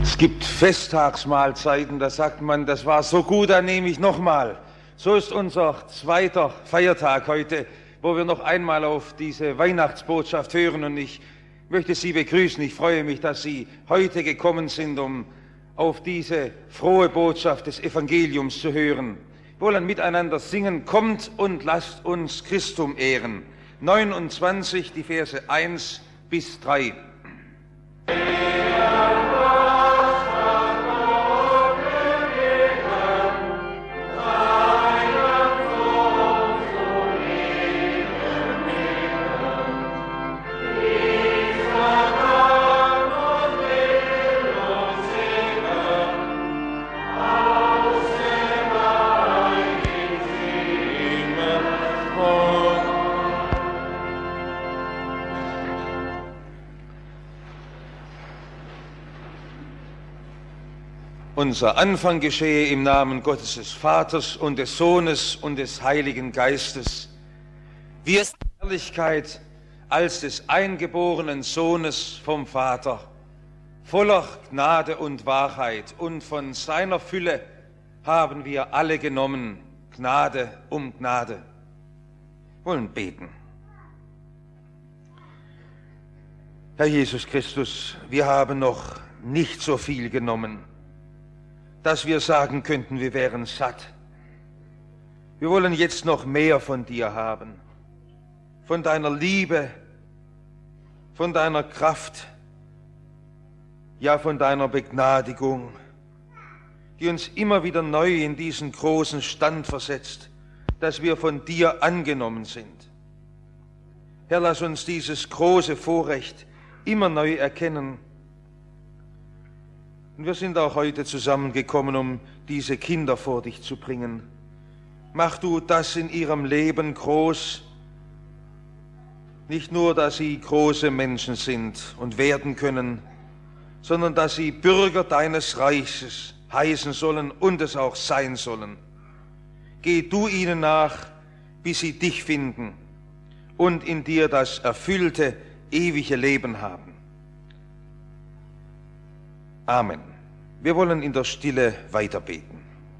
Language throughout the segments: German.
Es gibt Festtagsmahlzeiten, da sagt man, das war so gut, da nehme ich nochmal. So ist unser zweiter Feiertag heute, wo wir noch einmal auf diese Weihnachtsbotschaft hören. Und ich möchte Sie begrüßen. Ich freue mich, dass Sie heute gekommen sind, um auf diese frohe Botschaft des Evangeliums zu hören. Wir wollen miteinander singen, kommt und lasst uns Christum ehren. 29, die Verse 1 bis 3. Unser Anfang geschehe im Namen Gottes des Vaters und des Sohnes und des Heiligen Geistes. Wir sind in Herrlichkeit als des eingeborenen Sohnes vom Vater, voller Gnade und Wahrheit, und von seiner Fülle haben wir alle genommen, Gnade um Gnade. Wir wollen beten. Herr Jesus Christus, wir haben noch nicht so viel genommen, dass wir sagen könnten, wir wären satt. Wir wollen jetzt noch mehr von dir haben, von deiner Liebe, von deiner Kraft, ja von deiner Begnadigung, die uns immer wieder neu in diesen großen Stand versetzt, dass wir von dir angenommen sind. Herr, lass uns dieses große Vorrecht immer neu erkennen. Und wir sind auch heute zusammengekommen, um diese Kinder vor dich zu bringen. Mach du das in ihrem Leben groß, nicht nur, dass sie große Menschen sind und werden können, sondern dass sie Bürger deines Reiches heißen sollen und es auch sein sollen. Geh du ihnen nach, bis sie dich finden und in dir das erfüllte, ewige Leben haben. Amen. Wir wollen in der Stille weiterbeten.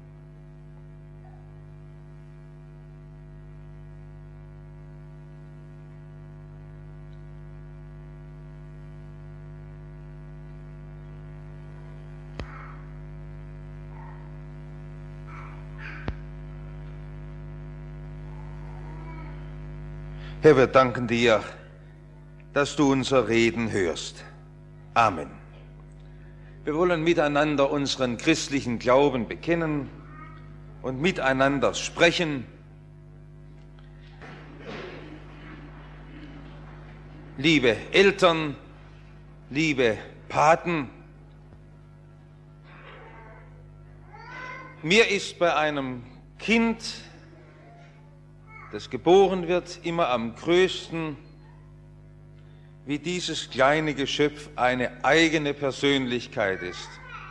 Herr, wir danken dir, dass du unser Reden hörst. Amen. Wir wollen miteinander unseren christlichen Glauben bekennen und miteinander sprechen. Liebe Eltern, liebe Paten, mir ist bei einem Kind, das geboren wird, immer am größten, wie dieses kleine Geschöpf eine eigene Persönlichkeit ist.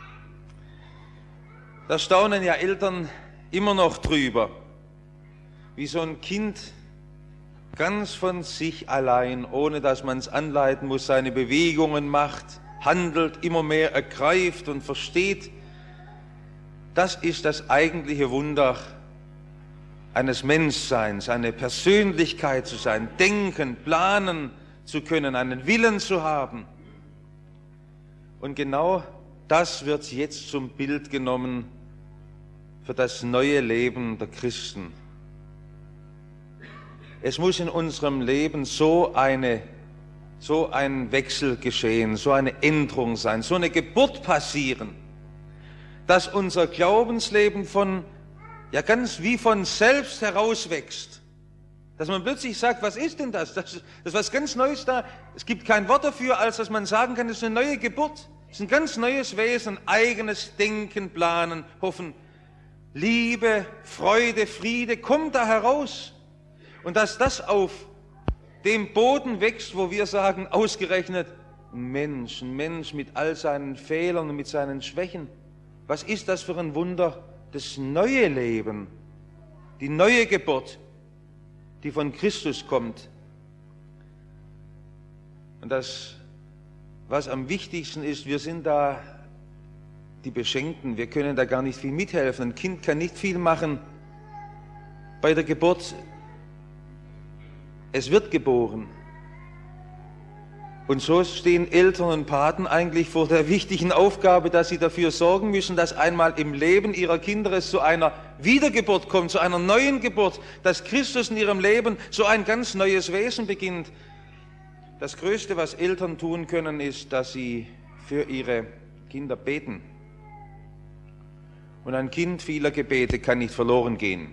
Da staunen ja Eltern immer noch drüber, wie so ein Kind ganz von sich allein, ohne dass man es anleiten muss, seine Bewegungen macht, handelt, immer mehr ergreift und versteht. Das ist das eigentliche Wunder eines Menschseins, eine Persönlichkeit zu sein, denken, planen zu können, einen Willen zu haben. Und genau das wird jetzt zum Bild genommen für das neue Leben der Christen. Es muss in unserem Leben so ein Wechsel geschehen, so eine Änderung sein, so eine Geburt passieren, dass unser Glaubensleben ganz wie von selbst herauswächst. Dass man plötzlich sagt, was ist denn das? Das ist was ganz Neues da. Es gibt kein Wort dafür, als dass man sagen kann, es ist eine neue Geburt. Es ist ein ganz neues Wesen, eigenes Denken, Planen, Hoffen. Liebe, Freude, Friede kommt da heraus. Und dass das auf dem Boden wächst, wo wir sagen, ausgerechnet, ein Mensch mit all seinen Fehlern und mit seinen Schwächen. Was ist das für ein Wunder? Das neue Leben, die neue Geburt, die von Christus kommt. Und das, was am wichtigsten ist, wir sind da die Beschenkten, wir können da gar nicht viel mithelfen. Ein Kind kann nicht viel machen bei der Geburt. Es wird geboren. Und so stehen Eltern und Paten eigentlich vor der wichtigen Aufgabe, dass sie dafür sorgen müssen, dass einmal im Leben ihrer Kinder es zu einer Wiedergeburt kommt, zu einer neuen Geburt, dass Christus in ihrem Leben so ein ganz neues Wesen beginnt. Das Größte, was Eltern tun können, ist, dass sie für ihre Kinder beten. Und ein Kind vieler Gebete kann nicht verloren gehen.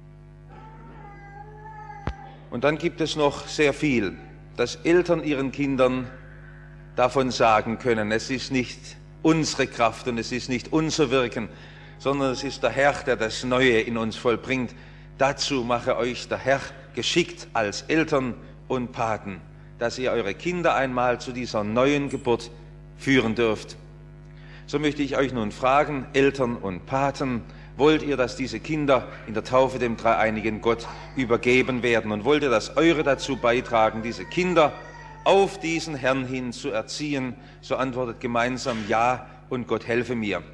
Und dann gibt es noch sehr viel, dass Eltern ihren Kindern davon sagen können, es ist nicht unsere Kraft und es ist nicht unser Wirken, sondern es ist der Herr, der das Neue in uns vollbringt. Dazu mache euch der Herr geschickt als Eltern und Paten, dass ihr eure Kinder einmal zu dieser neuen Geburt führen dürft. So möchte ich euch nun fragen, Eltern und Paten, wollt ihr, dass diese Kinder in der Taufe dem dreieinigen Gott übergeben werden? Und wollt ihr, dass eure dazu beitragen, diese Kinder auf diesen Herrn hin zu erziehen? So antwortet gemeinsam Ja und Gott helfe mir.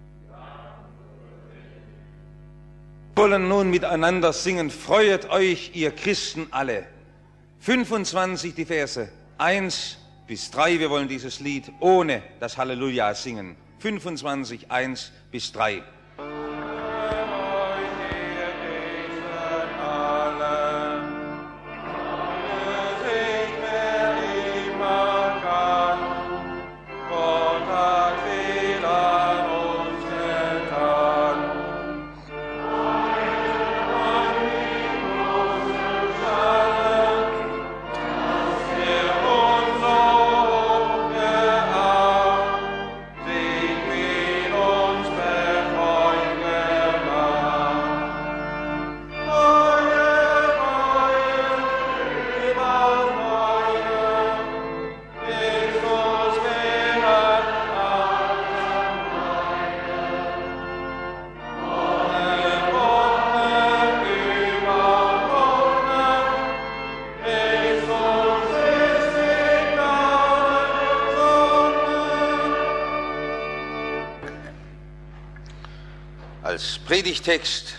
Wir wollen nun miteinander singen, freuet euch, ihr Christen alle. 25 die Verse 1 bis 3. Wir wollen dieses Lied ohne das Halleluja singen. 25, 1 bis 3. Als Predigtext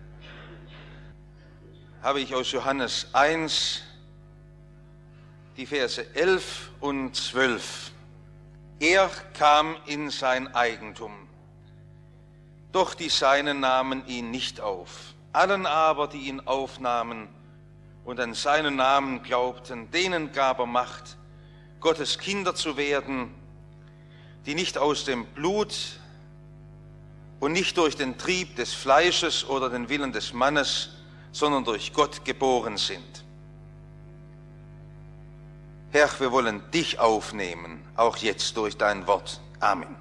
habe ich aus Johannes 1 die Verse 11 und 12. Er kam in sein Eigentum, doch die Seinen nahmen ihn nicht auf. Allen aber, die ihn aufnahmen und an seinen Namen glaubten, denen gab er Macht, Gottes Kinder zu werden, die nicht aus dem Blut und nicht durch den Trieb des Fleisches oder den Willen des Mannes, sondern durch Gott geboren sind. Herr, wir wollen dich aufnehmen, auch jetzt durch dein Wort. Amen.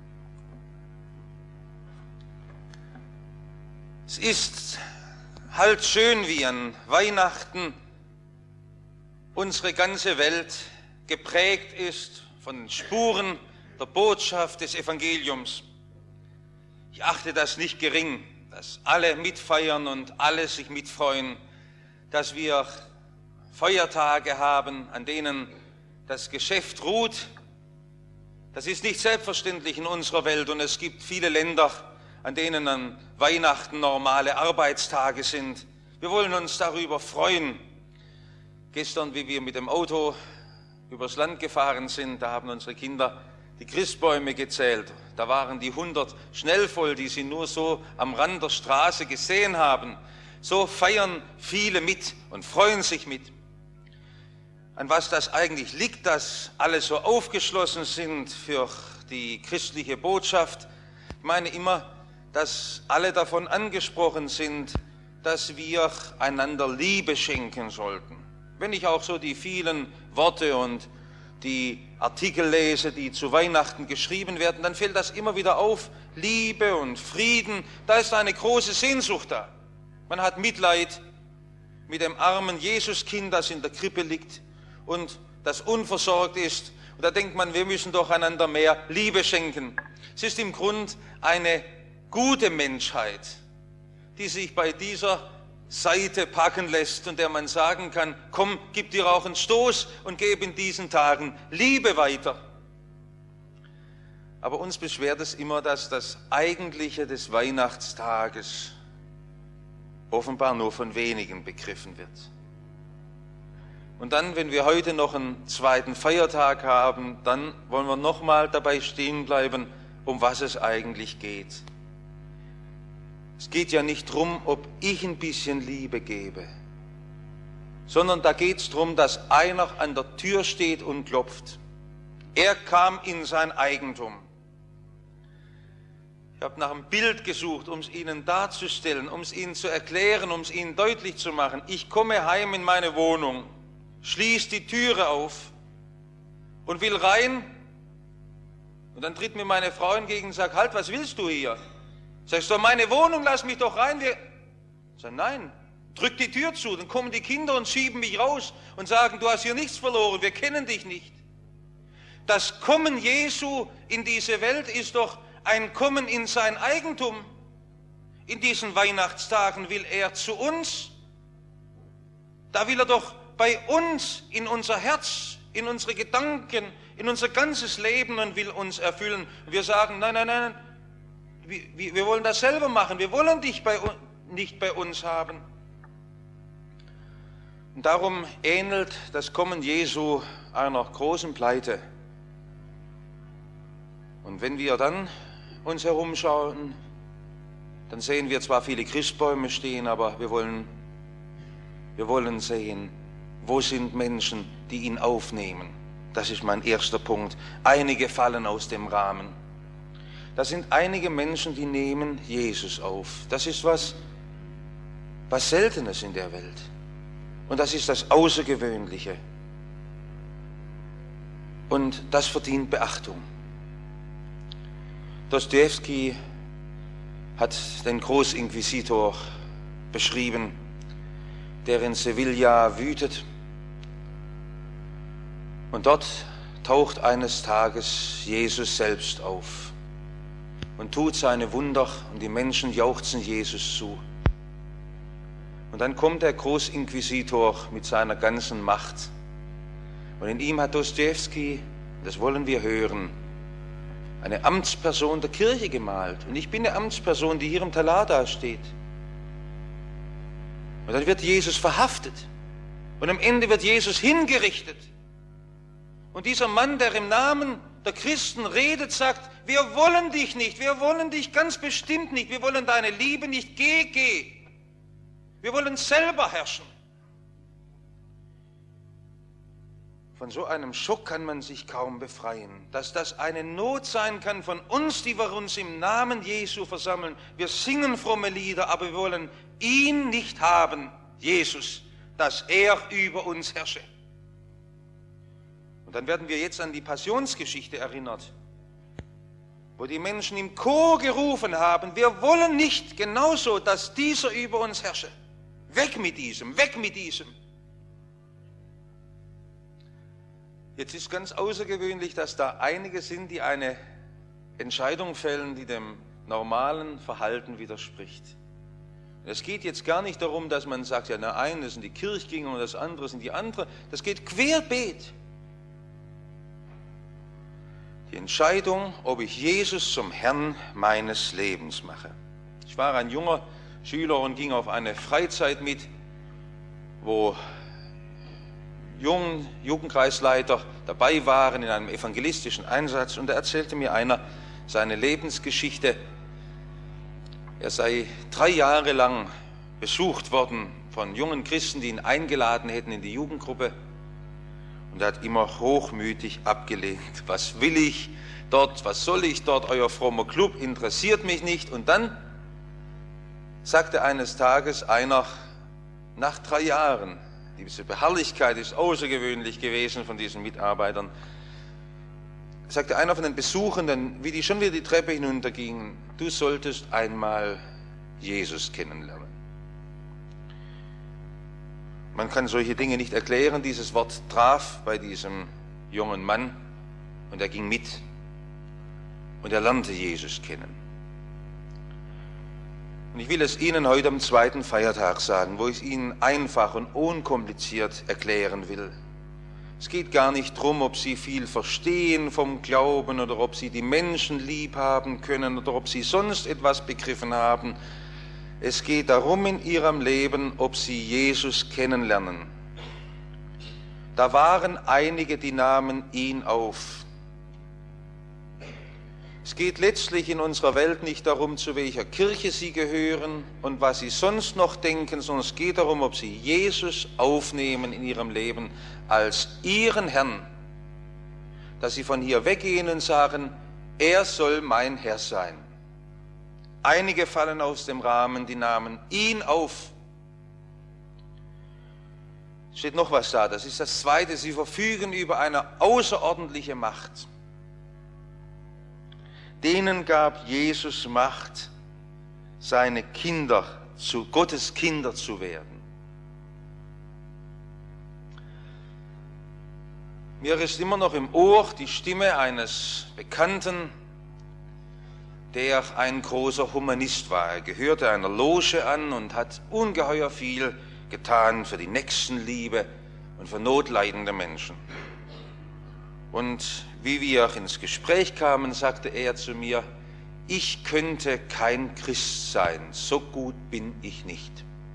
Es ist halt schön, wie an Weihnachten unsere ganze Welt geprägt ist von den Spuren der Botschaft des Evangeliums. Ich achte das nicht gering, dass alle mitfeiern und alle sich mitfreuen, dass wir Feiertage haben, an denen das Geschäft ruht. Das ist nicht selbstverständlich in unserer Welt und es gibt viele Länder, an denen an Weihnachten normale Arbeitstage sind. Wir wollen uns darüber freuen. Gestern, wie wir mit dem Auto übers Land gefahren sind, da haben unsere Kinder die Christbäume gezählt. Da waren die 100 schnell voll, die sie nur so am Rand der Straße gesehen haben. So feiern viele mit und freuen sich mit. An was das eigentlich liegt, dass alle so aufgeschlossen sind für die christliche Botschaft? Ich meine immer, dass alle davon angesprochen sind, dass wir einander Liebe schenken sollten. Wenn ich auch so die vielen Worte und die Artikel lese, die zu Weihnachten geschrieben werden, dann fällt das immer wieder auf. Liebe und Frieden, da ist eine große Sehnsucht da. Man hat Mitleid mit dem armen Jesuskind, das in der Krippe liegt und das unversorgt ist. Und da denkt man, wir müssen doch einander mehr Liebe schenken. Es ist im Grund eine gute Menschheit, die sich bei dieser Seite packen lässt und der man sagen kann, komm, gib dir auch einen Stoß und gebe in diesen Tagen Liebe weiter. Aber uns beschwert es immer, dass das Eigentliche des Weihnachtstages offenbar nur von wenigen begriffen wird. Und dann, wenn wir heute noch einen zweiten Feiertag haben, dann wollen wir nochmal dabei stehen bleiben, um was es eigentlich geht. Es geht ja nicht darum, ob ich ein bisschen Liebe gebe, sondern da geht es darum, dass einer an der Tür steht und klopft. Er kam in sein Eigentum. Ich habe nach einem Bild gesucht, um es Ihnen darzustellen, um es Ihnen zu erklären, um es Ihnen deutlich zu machen. Ich komme heim in meine Wohnung, schließe die Türe auf und will rein. Und dann tritt mir meine Frau entgegen und sagt, halt, was willst du hier? Sag ich, so meine Wohnung, lass mich doch rein. Ich sage, nein, drück die Tür zu. Dann kommen die Kinder und schieben mich raus und sagen, du hast hier nichts verloren, wir kennen dich nicht. Das Kommen Jesu in diese Welt ist doch ein Kommen in sein Eigentum. In diesen Weihnachtstagen will er zu uns. Da will er doch bei uns in unser Herz, in unsere Gedanken, in unser ganzes Leben und will uns erfüllen. Und wir sagen, nein, nein, nein, wir wollen das selber machen. Wir wollen dich nicht bei uns haben. Und darum ähnelt das Kommen Jesu einer großen Pleite. Und wenn wir dann uns herumschauen, dann sehen wir zwar viele Christbäume stehen, aber wir wollen sehen, wo sind Menschen, die ihn aufnehmen. Das ist mein erster Punkt. Einige fallen aus dem Rahmen. Das sind einige Menschen, die nehmen Jesus auf. Das ist was Seltenes in der Welt. Und das ist das Außergewöhnliche. Und das verdient Beachtung. Dostojewski hat den Großinquisitor beschrieben, der in Sevilla wütet. Und dort taucht eines Tages Jesus selbst auf und tut seine Wunder und die Menschen jauchzen Jesus zu. Und dann kommt der Großinquisitor mit seiner ganzen Macht. Und in ihm hat Dostojewski, das wollen wir hören, eine Amtsperson der Kirche gemalt. Und ich bin eine Amtsperson, die hier im Talar da steht. Und dann wird Jesus verhaftet. Und am Ende wird Jesus hingerichtet. Und dieser Mann, der im Namen der Christen redet, sagt, wir wollen dich nicht, wir wollen dich ganz bestimmt nicht, wir wollen deine Liebe nicht, geh. Wir wollen selber herrschen. Von so einem Schock kann man sich kaum befreien, dass das eine Not sein kann von uns, die wir uns im Namen Jesu versammeln. Wir singen fromme Lieder, aber wir wollen ihn nicht haben, Jesus, dass er über uns herrsche. Und dann werden wir jetzt an die Passionsgeschichte erinnert, wo die Menschen im Chor gerufen haben, wir wollen nicht genauso, dass dieser über uns herrsche. Weg mit diesem, weg mit diesem. Jetzt ist ganz außergewöhnlich, dass da einige sind, die eine Entscheidung fällen, die dem normalen Verhalten widerspricht. Es geht jetzt gar nicht darum, dass man sagt, ja, der eine sind die Kirchgänger und das andere sind die anderen. Das geht querbeet. Die Entscheidung, ob ich Jesus zum Herrn meines Lebens mache. Ich war ein junger Schüler und ging auf eine Freizeit mit, wo Jugendkreisleiter dabei waren in einem evangelistischen Einsatz. Und da erzählte mir einer seine Lebensgeschichte. Er sei 3 Jahre lang besucht worden von jungen Christen, die ihn eingeladen hätten in die Jugendgruppe. Und er hat immer hochmütig abgelehnt. Was will ich dort? Was soll ich dort? Euer frommer Club interessiert mich nicht. Und dann sagte eines Tages einer, nach 3 Jahren, diese Beharrlichkeit ist außergewöhnlich gewesen von diesen Mitarbeitern, sagte einer von den Besuchenden, wie die schon wieder die Treppe hinuntergingen, du solltest einmal Jesus kennenlernen. Man kann solche Dinge nicht erklären. Dieses Wort traf bei diesem jungen Mann und er ging mit und er lernte Jesus kennen. Und ich will es Ihnen heute am 2. Feiertag sagen, wo ich es Ihnen einfach und unkompliziert erklären will. Es geht gar nicht darum, ob sie viel verstehen vom Glauben oder ob sie die Menschen lieb haben können oder ob sie sonst etwas begriffen haben. Es geht darum in ihrem Leben, ob sie Jesus kennenlernen. Da waren einige, die nahmen ihn auf. Es geht letztlich in unserer Welt nicht darum, zu welcher Kirche sie gehören und was sie sonst noch denken, sondern es geht darum, ob sie Jesus aufnehmen in ihrem Leben als ihren Herrn, dass sie von hier weggehen und sagen, er soll mein Herr sein. Einige fallen aus dem Rahmen, die nahmen ihn auf. Steht noch was da, das ist das Zweite, sie verfügen über eine außerordentliche Macht. Denen gab Jesus Macht, seine Kinder, zu Gottes Kinder zu werden. Mir ist immer noch im Ohr die Stimme eines Bekannten, der ein großer Humanist war. Er gehörte einer Loge an und hat ungeheuer viel getan für die Nächstenliebe und für notleidende Menschen. Und wie wir ins Gespräch kamen, sagte er zu mir, ich könnte kein Christ sein, so gut bin ich nicht.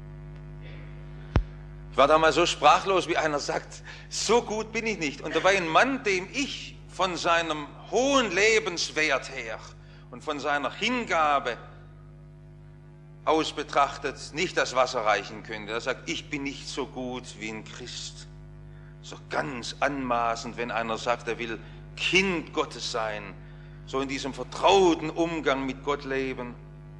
Ich war damals so sprachlos, wie einer sagt, so gut bin ich nicht. Und dabei ein Mann, dem ich von seinem hohen Lebenswert her und von seiner Hingabe aus betrachtet nicht das Wasser reichen könnte. Er sagt, ich bin nicht so gut wie ein Christ. So ganz anmaßend, wenn einer sagt, er will Kind Gottes sein, so in diesem vertrauten Umgang mit Gott leben.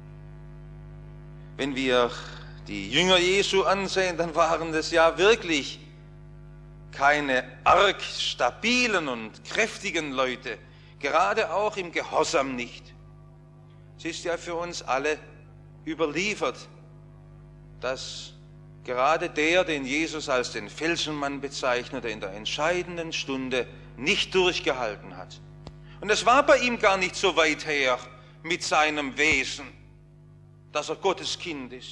Wenn wir die Jünger Jesu ansehen, dann waren das ja wirklich keine arg stabilen und kräftigen Leute, gerade auch im Gehorsam nicht. Es ist ja für uns alle überliefert, dass gerade der, den Jesus als den Felsenmann bezeichnete, in der entscheidenden Stunde nicht durchgehalten hat. Und es war bei ihm gar nicht so weit her mit seinem Wesen, dass er Gottes Kind ist.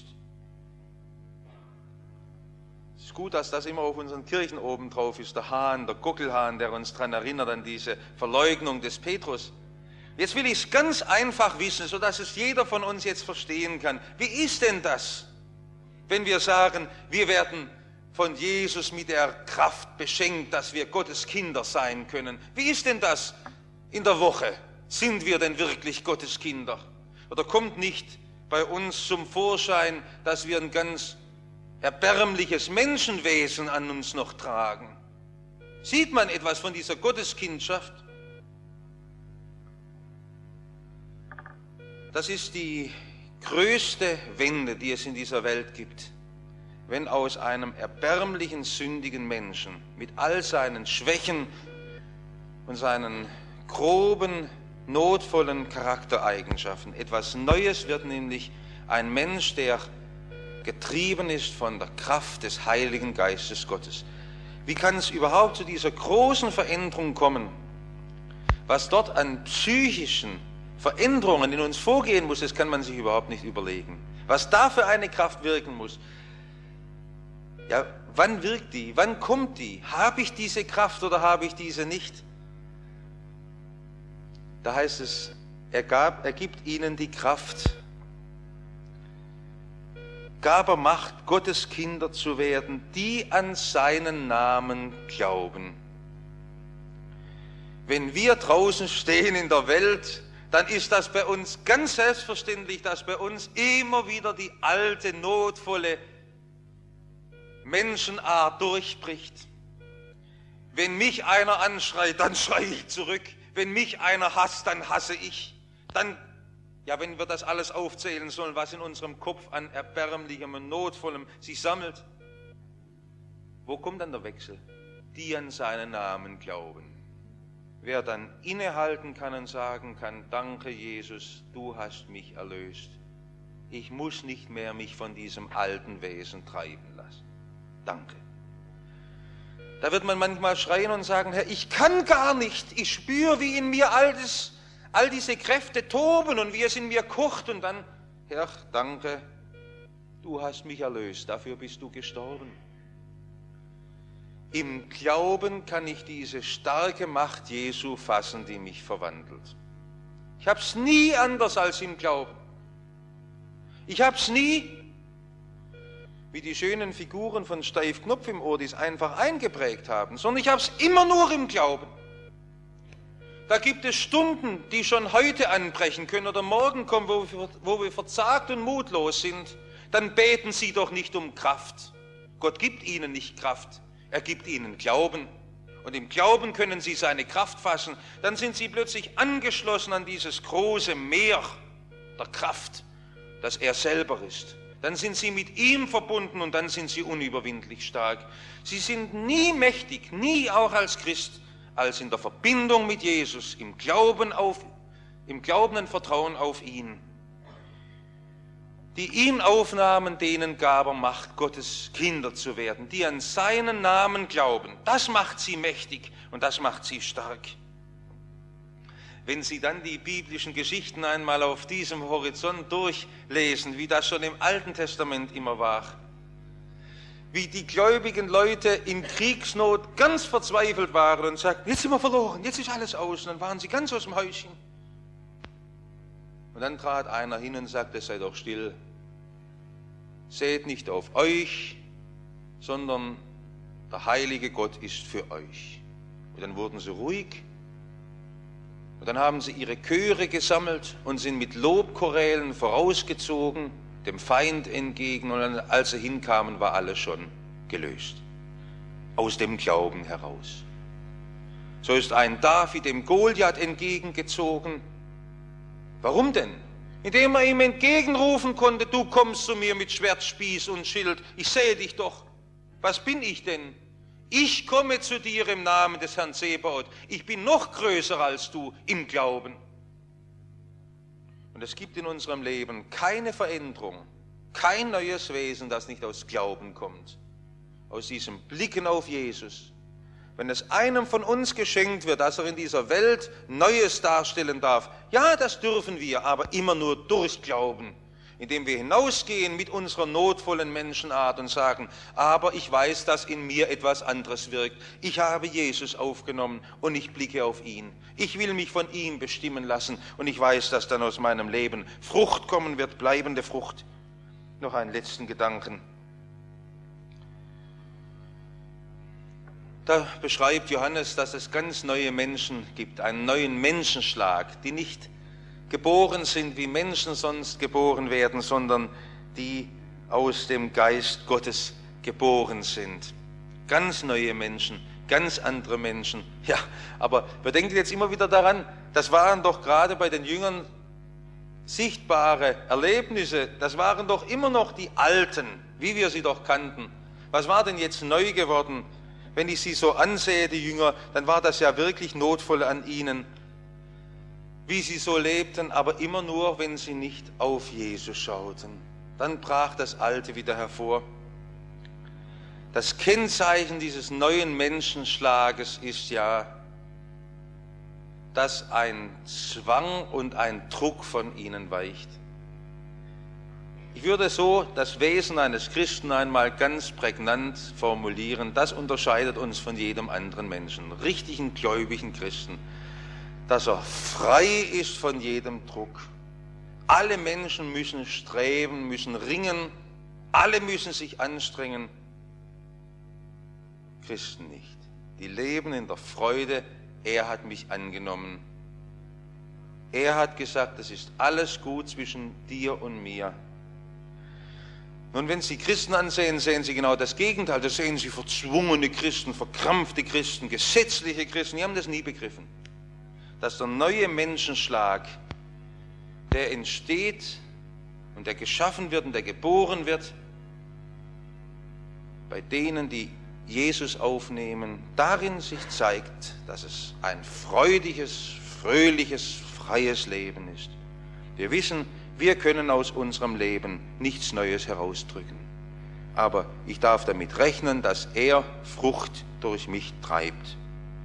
Es ist gut, dass das immer auf unseren Kirchen oben drauf ist, der Hahn, der Gockelhahn, der uns daran erinnert an diese Verleugnung des Petrus. Jetzt will ich es ganz einfach wissen, sodass es jeder von uns jetzt verstehen kann. Wie ist denn das, wenn wir sagen, wir werden von Jesus mit der Kraft beschenkt, dass wir Gottes Kinder sein können? Wie ist denn das in der Woche? Sind wir denn wirklich Gottes Kinder? Oder kommt nicht bei uns zum Vorschein, dass wir ein ganz erbärmliches Menschenwesen an uns noch tragen? Sieht man etwas von dieser Gotteskindschaft? Das ist die größte Wende, die es in dieser Welt gibt, wenn aus einem erbärmlichen, sündigen Menschen mit all seinen Schwächen und seinen groben, notvollen Charaktereigenschaften etwas Neues wird, nämlich ein Mensch, der getrieben ist von der Kraft des Heiligen Geistes Gottes. Wie kann es überhaupt zu dieser großen Veränderung kommen? Was dort an psychischen Veränderungen in uns vorgehen muss, das kann man sich überhaupt nicht überlegen. Was da für eine Kraft wirken muss. Ja, wann wirkt die? Wann kommt die? Habe ich diese Kraft oder habe ich diese nicht? Da heißt es, er gibt ihnen die Kraft. Gab er Macht, Gottes Kinder zu werden, die an seinen Namen glauben. Wenn wir draußen stehen in der Welt, dann ist das bei uns ganz selbstverständlich, dass bei uns immer wieder die alte, notvolle Menschenart durchbricht. Wenn mich einer anschreit, dann schreie ich zurück. Wenn mich einer hasst, dann hasse ich. Dann, ja, wenn wir das alles aufzählen sollen, was in unserem Kopf an Erbärmlichem und Notvollem sich sammelt, wo kommt dann der Wechsel? Die an seinen Namen glauben. Wer dann innehalten kann und sagen kann, danke Jesus, du hast mich erlöst. Ich muss nicht mehr mich von diesem alten Wesen treiben lassen. Danke. Da wird man manchmal schreien und sagen, Herr, ich kann gar nicht. Ich spüre, wie in mir all diese Kräfte toben und wie es in mir kocht. Und dann, Herr, danke, du hast mich erlöst, dafür bist du gestorben. Im Glauben kann ich diese starke Macht Jesu fassen, die mich verwandelt. Ich habe es nie anders als im Glauben. Ich habe es nie, wie die schönen Figuren von Steif Knopf im Ohr, die es einfach eingeprägt haben, sondern ich habe es immer nur im Glauben. Da gibt es Stunden, die schon heute anbrechen können oder morgen kommen, wo wir verzagt und mutlos sind. Dann beten Sie doch nicht um Kraft. Gott gibt Ihnen nicht Kraft. Er gibt ihnen Glauben und im Glauben können sie seine Kraft fassen. Dann sind sie plötzlich angeschlossen an dieses große Meer der Kraft, das er selber ist. Dann sind sie mit ihm verbunden und dann sind sie unüberwindlich stark. Sie sind nie mächtig, nie auch als Christ, als in der Verbindung mit Jesus, im Glauben und Vertrauen auf ihn. Die ihn aufnahmen, denen gab er Macht, Gottes Kinder zu werden, die an seinen Namen glauben. Das macht sie mächtig und das macht sie stark. Wenn Sie dann die biblischen Geschichten einmal auf diesem Horizont durchlesen, wie das schon im Alten Testament immer war, wie die gläubigen Leute in Kriegsnot ganz verzweifelt waren und sagten, jetzt sind wir verloren, jetzt ist alles aus, und dann waren sie ganz aus dem Häuschen. Und dann trat einer hin und sagte, seid doch still, seht nicht auf euch, sondern der heilige Gott ist für euch. Und dann wurden sie ruhig und dann haben sie ihre Chöre gesammelt und sind mit Lobchorälen vorausgezogen, dem Feind entgegen, und dann, als sie hinkamen, war alles schon gelöst. Aus dem Glauben heraus. So ist ein David dem Goliath entgegengezogen. Warum denn? Indem er ihm entgegenrufen konnte, du kommst zu mir mit Schwert, Spieß und Schild, ich sehe dich doch. Was bin ich denn? Ich komme zu dir im Namen des Herrn Zebaoth. Ich bin noch größer als du im Glauben. Und es gibt in unserem Leben keine Veränderung, kein neues Wesen, das nicht aus Glauben kommt. Aus diesem Blicken auf Jesus. Wenn es einem von uns geschenkt wird, dass er in dieser Welt Neues darstellen darf, ja, das dürfen wir, aber immer nur durch Glauben, indem wir hinausgehen mit unserer notvollen Menschenart und sagen, aber ich weiß, dass in mir etwas anderes wirkt. Ich habe Jesus aufgenommen und ich blicke auf ihn. Ich will mich von ihm bestimmen lassen und ich weiß, dass dann aus meinem Leben Frucht kommen wird, bleibende Frucht. Noch einen letzten Gedanken. Da beschreibt Johannes, dass es ganz neue Menschen gibt, einen neuen Menschenschlag, die nicht geboren sind, wie Menschen sonst geboren werden, sondern die aus dem Geist Gottes geboren sind. Ganz neue Menschen, ganz andere Menschen. Ja, aber wir denken jetzt immer wieder daran, das waren doch gerade bei den Jüngern sichtbare Erlebnisse, das waren doch immer noch die Alten, wie wir sie doch kannten. Was war denn jetzt neu geworden? Wenn ich sie so ansehe, die Jünger, dann war das ja wirklich notvoll an ihnen, wie sie so lebten, aber immer nur, wenn sie nicht auf Jesus schauten. Dann brach das Alte wieder hervor. Das Kennzeichen dieses neuen Menschenschlages ist ja, dass ein Zwang und ein Druck von ihnen weicht. Ich würde so das Wesen eines Christen einmal ganz prägnant formulieren. Das unterscheidet uns von jedem anderen Menschen, richtigen gläubigen Christen, dass er frei ist von jedem Druck. Alle Menschen müssen streben, müssen ringen, alle müssen sich anstrengen. Christen nicht. Die leben in der Freude, er hat mich angenommen. Er hat gesagt, es ist alles gut zwischen dir und mir. Nun, wenn Sie Christen ansehen, sehen Sie genau das Gegenteil. Da sehen Sie verzwungene Christen, verkrampfte Christen, gesetzliche Christen. Die haben das nie begriffen. Dass der neue Menschenschlag, der entsteht und der geschaffen wird und der geboren wird, bei denen, die Jesus aufnehmen, darin sich zeigt, dass es ein freudiges, fröhliches, freies Leben ist. Wir wissen, wir können aus unserem Leben nichts Neues herausdrücken. Aber ich darf damit rechnen, dass er Frucht durch mich treibt.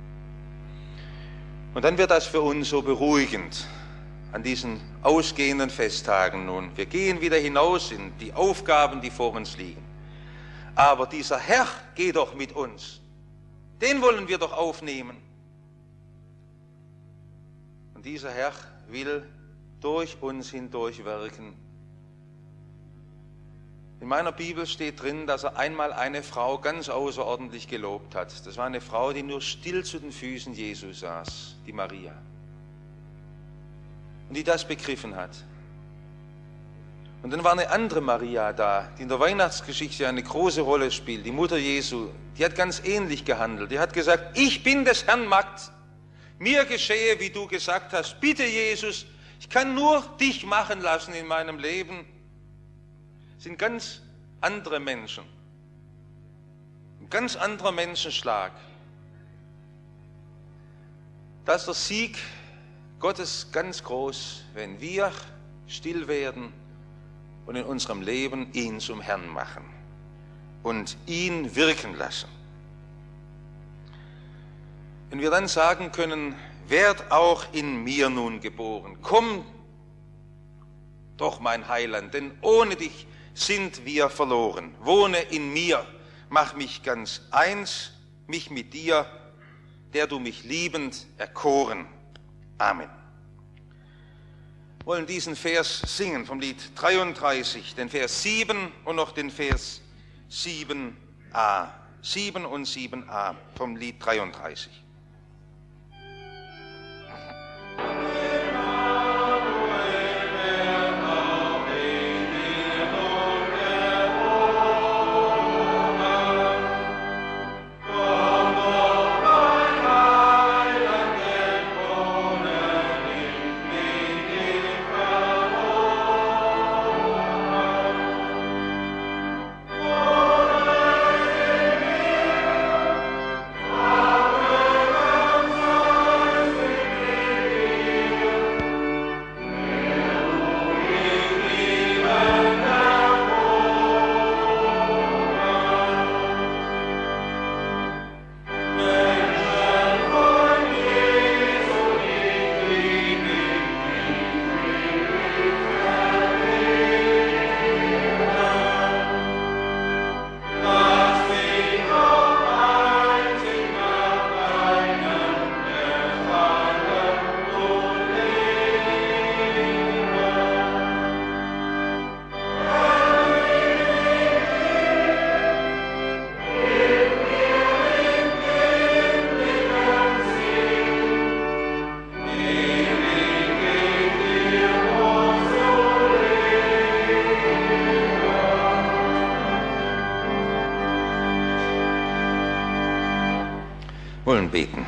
Und dann wird das für uns so beruhigend an diesen ausgehenden Festtagen nun. Wir gehen wieder hinaus in die Aufgaben, die vor uns liegen. Aber dieser Herr geht doch mit uns. Den wollen wir doch aufnehmen. Und dieser Herr will durch uns hindurch wirken. In meiner Bibel steht drin, dass er einmal eine Frau ganz außerordentlich gelobt hat. Das war eine Frau, die nur still zu den Füßen Jesu saß, die Maria. Und die das begriffen hat. Und dann war eine andere Maria da, die in der Weihnachtsgeschichte eine große Rolle spielt, die Mutter Jesu. Die hat ganz ähnlich gehandelt. Die hat gesagt, ich bin des Herrn Magd. Mir geschehe, wie du gesagt hast. Bitte, Jesus, ich kann nur dich machen lassen in meinem Leben. Das sind ganz andere Menschen. Ein ganz anderer Menschenschlag. Da ist der Sieg Gottes ganz groß, wenn wir still werden und in unserem Leben ihn zum Herrn machen und ihn wirken lassen. Wenn wir dann sagen können, werd auch in mir nun geboren, komm doch mein Heiland, denn ohne dich sind wir verloren. Wohne in mir, mach mich ganz eins, mich mit dir, der du mich liebend erkoren. Amen. Wir wollen diesen Vers singen vom Lied 33, den Vers 7 und noch den Vers 7a. 7 und 7a vom Lied 33. Wollen beten.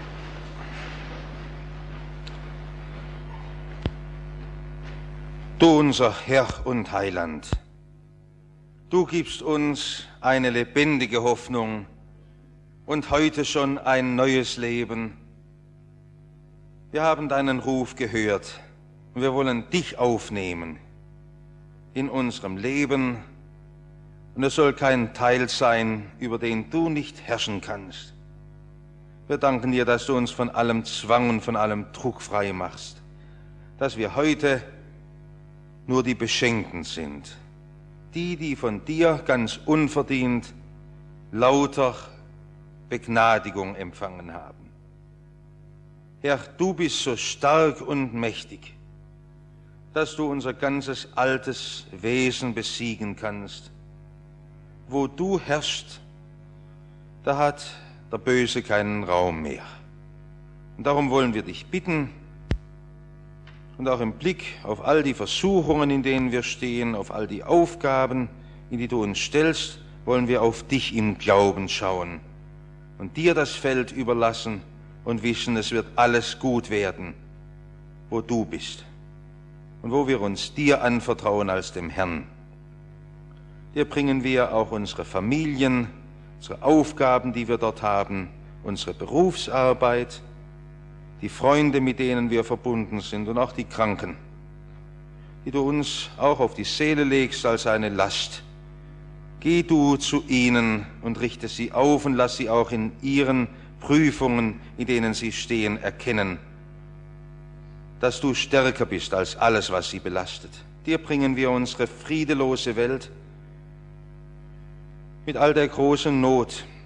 Du unser Herr und Heiland, du gibst uns eine lebendige Hoffnung und heute schon ein neues Leben. Wir haben deinen Ruf gehört und wir wollen dich aufnehmen in unserem Leben und es soll kein Teil sein, über den du nicht herrschen kannst. Wir danken dir, dass du uns von allem Zwang und von allem Druck frei machst, dass wir heute nur die Beschenkten sind, die von dir ganz unverdient lauter Begnadigung empfangen haben. Herr, du bist so stark und mächtig, dass du unser ganzes altes Wesen besiegen kannst. Wo du herrschst, da hat der Böse keinen Raum mehr. Und darum wollen wir dich bitten und auch im Blick auf all die Versuchungen, in denen wir stehen, auf all die Aufgaben, in die du uns stellst, wollen wir auf dich im Glauben schauen und dir das Feld überlassen und wissen, es wird alles gut werden, wo du bist und wo wir uns dir anvertrauen als dem Herrn. Dir bringen wir auch unsere Familien, unsere Aufgaben, die wir dort haben, unsere Berufsarbeit, die Freunde, mit denen wir verbunden sind und auch die Kranken, die du uns auch auf die Seele legst als eine Last. Geh du zu ihnen und richte sie auf und lass sie auch in ihren Prüfungen, in denen sie stehen, erkennen, dass du stärker bist als alles, was sie belastet. Dir bringen wir unsere friedelose Welt mit all der großen Not,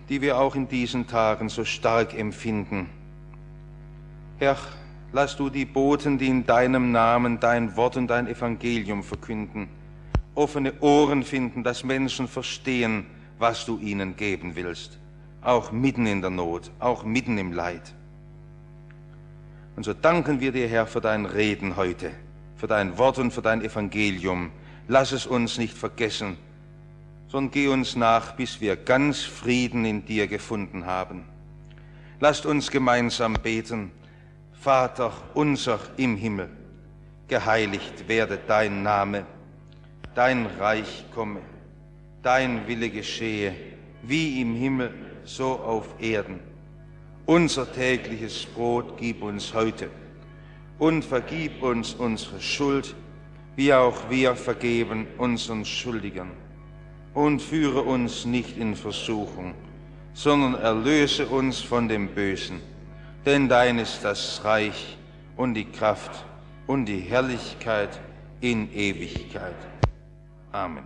die wir auch in diesen Tagen so stark empfinden. Herr, lass du die Boten, die in deinem Namen dein Wort und dein Evangelium verkünden, offene Ohren finden, dass Menschen verstehen, was du ihnen geben willst, auch mitten in der Not, auch mitten im Leid. Und so danken wir dir, Herr, für dein Reden heute, für dein Wort und für dein Evangelium. Lass es uns nicht vergessen, sondern geh uns nach, bis wir ganz Frieden in dir gefunden haben. Lasst uns gemeinsam beten. Vater unser im Himmel, geheiligt werde dein Name, dein Reich komme, dein Wille geschehe, wie im Himmel, so auf Erden. Unser tägliches Brot gib uns heute und vergib uns unsere Schuld, wie auch wir vergeben unseren Schuldigern. Und führe uns nicht in Versuchung, sondern erlöse uns von dem Bösen. Denn dein ist das Reich und die Kraft und die Herrlichkeit in Ewigkeit. Amen.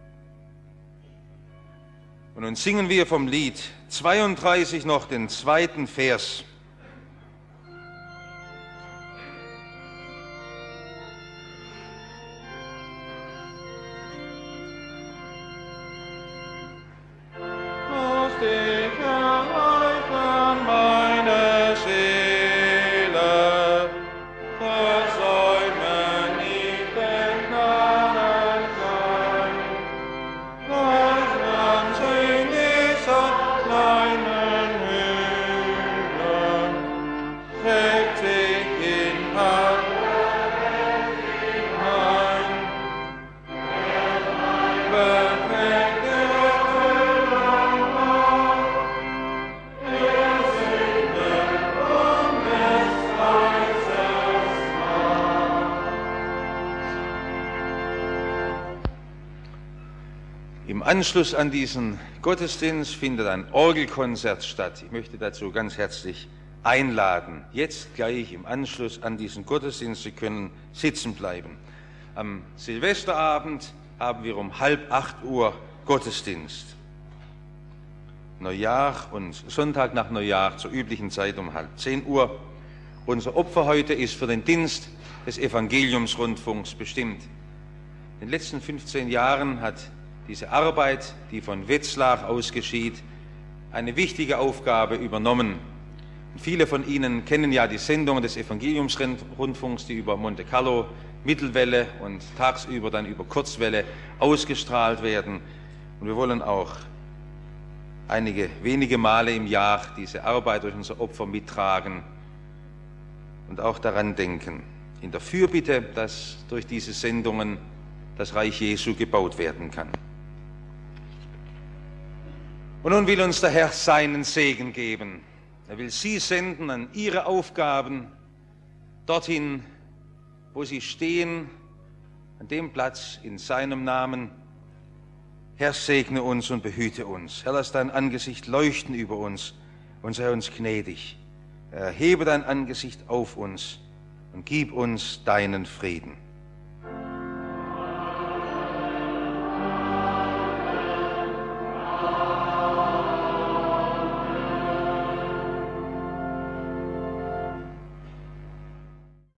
Und nun singen wir vom Lied 32 noch den zweiten Vers. Im Anschluss an diesen Gottesdienst findet ein Orgelkonzert statt. Ich möchte dazu ganz herzlich einladen. Jetzt gleich im Anschluss an diesen Gottesdienst, Sie können sitzen bleiben. Am Silvesterabend haben wir um 7:30 Gottesdienst. Neujahr und Sonntag nach Neujahr zur üblichen Zeit um 9:30. Unser Opfer heute ist für den Dienst des Evangeliumsrundfunks bestimmt. In den letzten 15 Jahren hat diese Arbeit, die von Wetzlar aus geschieht, eine wichtige Aufgabe übernommen. Und viele von Ihnen kennen ja die Sendungen des Evangeliumsrundfunks, die über Monte Carlo, Mittelwelle und tagsüber dann über Kurzwelle ausgestrahlt werden. Und wir wollen auch einige wenige Male im Jahr diese Arbeit durch unser Opfer mittragen und auch daran denken, in der Fürbitte, dass durch diese Sendungen das Reich Jesu gebaut werden kann. Und nun will uns der Herr seinen Segen geben. Er will Sie senden an Ihre Aufgaben, dorthin, wo Sie stehen, an dem Platz in seinem Namen. Herr, segne uns und behüte uns. Herr, lass dein Angesicht leuchten über uns und sei uns gnädig. Erhebe dein Angesicht auf uns und gib uns deinen Frieden.